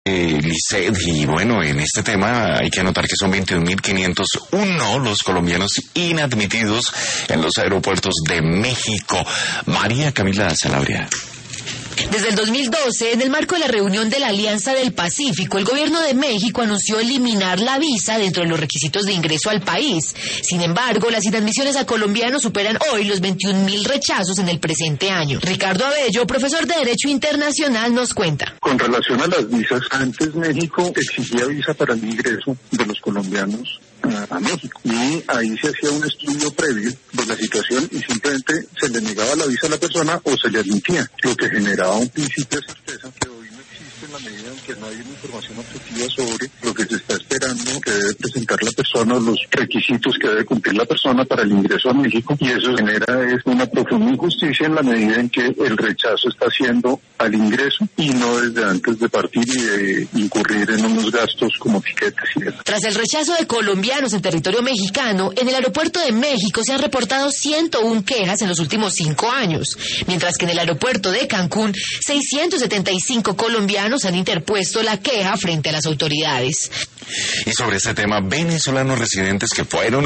Lisset, y bueno, en este tema hay que anotar que son 21.501 los colombianos inadmitidos en los aeropuertos de México. María Camila Sanabria. Desde el 2012, en el marco de la reunión de la Alianza del Pacífico, el gobierno de México anunció eliminar la visa dentro de los requisitos de ingreso al país. Sin embargo, las inadmisiones a colombianos superan hoy los 21.000 rechazos en el presente año. Ricardo Abello, profesor de Derecho Internacional, nos cuenta. Con relación a las visas, antes México exigía visa para el ingreso de los colombianos a México, y ahí se hacía un estudio previo de la situación y simplemente se le negaba la visa a la persona o se le admitía, lo que generaba un principio de certeza que hoy no existe en la medida en que no hay una información objetiva sobre lo que se está esperando que debe presentar la persona, los requisitos que debe cumplir la persona para el ingreso a México, y eso genera una profunda injusticia en la medida en que el rechazo está haciendo al ingreso y no desde antes de partir y de incurrir en unos gastos como tiquetes y eso. Tras el rechazo de colombianos en territorio mexicano, en el aeropuerto de México se han reportado 101 quejas en los últimos 5 años, mientras que en el aeropuerto de Cancún, 675 colombianos han interpuesto la queja frente a las autoridades. Y sobre este tema, venezolanos residentes que fueron